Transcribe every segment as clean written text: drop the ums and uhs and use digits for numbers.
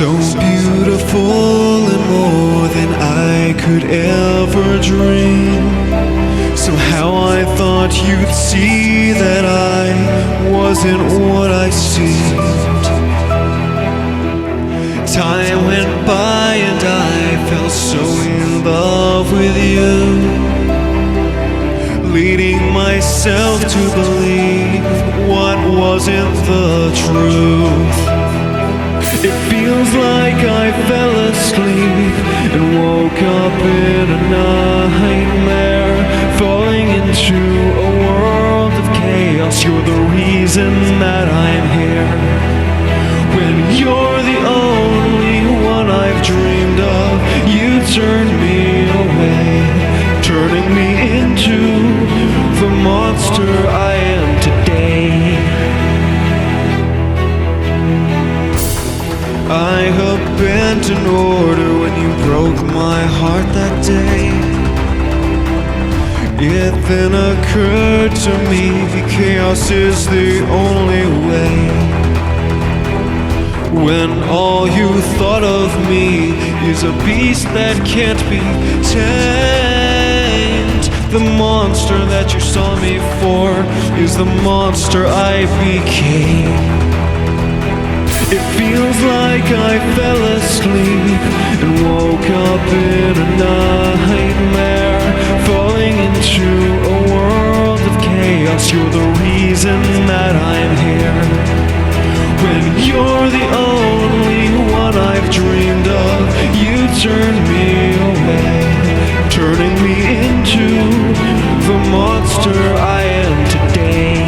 So beautiful and more than I could ever dream. Somehow I thought you'd see that I wasn't what I seemed. Time went by and I fell so in love with you, leading myself to believe what wasn't the truth. It feels like I fell asleep and woke up in a nightmare, falling into a world of chaos. You're the reason that I'm here. When you're the only one I've dreamed of, you turn me away, turning me into the monster I am today. I abandoned order when you broke my heart that day. It then occurred to me, chaos is the only way. When all you thought of me is a beast that can't be tamed, the monster that you saw me for is the monster I became. It feels like I fell asleep and woke up in a nightmare, falling into a world of chaos. You're the reason that I'm here. When you're the only one I've dreamed of, you turn me away, turning me into the monster I am today.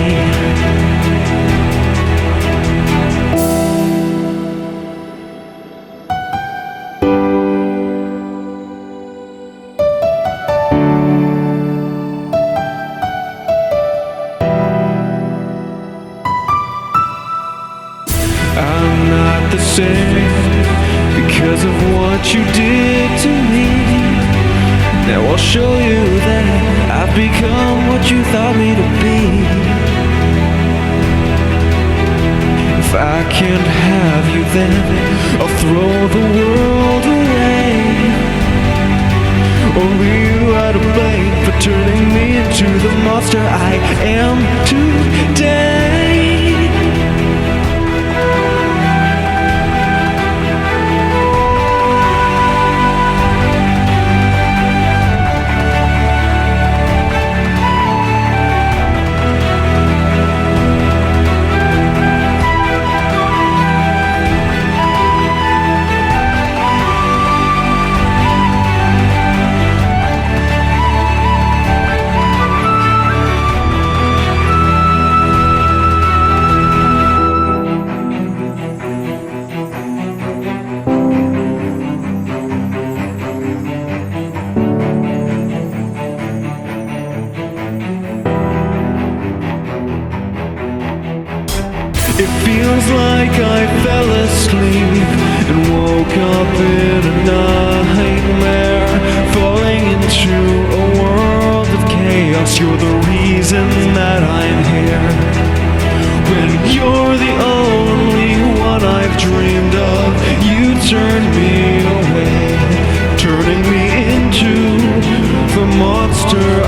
I'm not the same because of what you did to me. Now I'll show you that I've become what you thought me to be. If I can't have you, then I'll throw the world away. Only you are to blame for turning me into the monster I am today. It feels like I fell asleep and woke up in a nightmare, falling into a world of chaos. You're the reason that I'm here. When you're the only one I've dreamed of, you turn me away, turning me into the monster